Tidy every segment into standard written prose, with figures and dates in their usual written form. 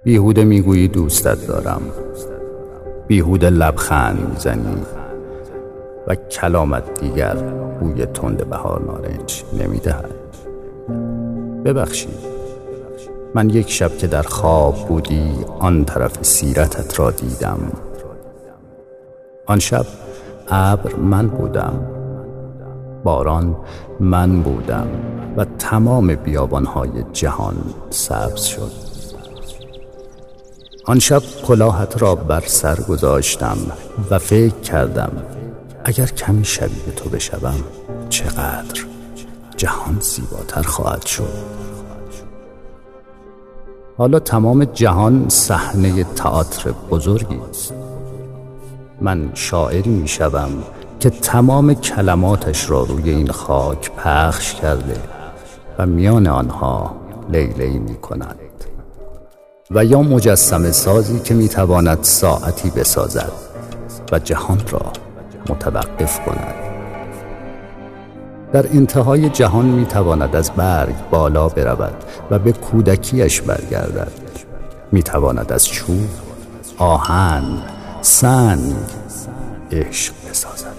بیهوده میگویی دوستت دارم، بیهوده لبخند میزنی و کلامت دیگر بوی تند بهار نارنج نمیدهد. ببخشید، من یک شب که در خواب بودی آن طرف سیرتت را دیدم. آن شب ابر من بودم، باران من بودم و تمام بیابانهای جهان سبز شد. آن شب کلاهت را بر سر گذاشتم و فکر کردم اگر کمی شبیه تو بشوم چقدر جهان زیباتر خواهد شد. حالا تمام جهان صحنه تئاتر بزرگی است. من شاعری می شوم که تمام کلماتش را روی این خاک پخش کرده و میان آنها لیلی می کند. و یا مجسمه سازی که می تواند ساعتی بسازد و جهان را متوقف کند. در انتهای جهان می تواند از برگ بالا برود و به کودکیش برگردد. می تواند از چوب، آهن، سنگ عشق بسازد.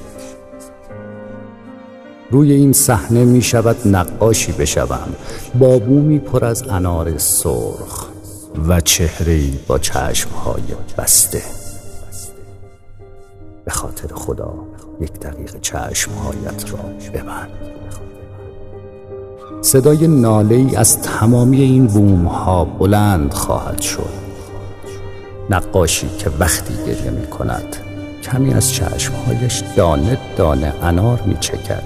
روی این صحنه می شود نقاشی بشوم با بومی پر از انار سرخ و چهره‌ای با چشمهای بسته. به خاطر خدا یک دقیقه چشمهایت را ببند. صدای ناله‌ای از تمامی این بوم‌ها بلند خواهد شد. نقاشی که وقتی گریه می کند کمی از چشمهایش دانه دانه انار می چکد.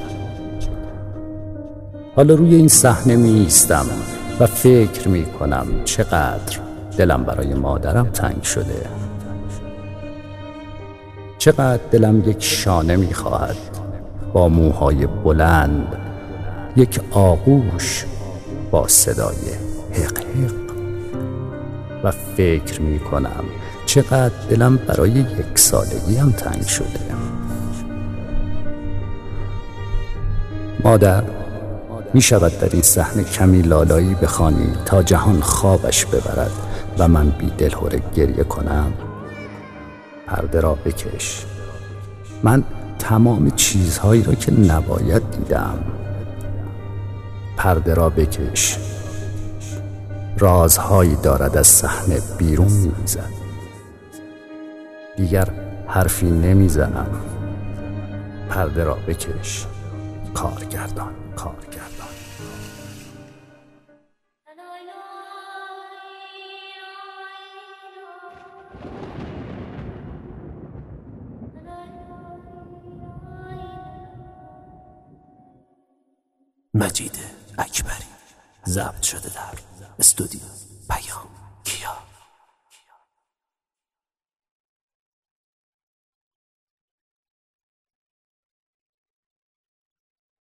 حالا روی این صحنه می ایستم و فکر می کنم چقدر دلم برای مادرم تنگ شده. چقدر دلم یک شانه می خواهد با موهای بلند، یک آغوش با صدای حق حق. و فکر می کنم چقدر دلم برای یک سالگیم تنگ شده. مادر، می شود در این صحنه کمی لالایی بخوانی تا جهان خوابش ببرد و من بی دلهره گریه کنم؟ پرده را بکش. من تمام چیزهایی را که نباید دیدم. پرده را بکش. رازهایی دارد از صحنه بیرون می‌ریزد. دیگر حرفی نمیزنم. پرده را بکش. کارگردان. مجید اکبری، ضبط شده در استودیو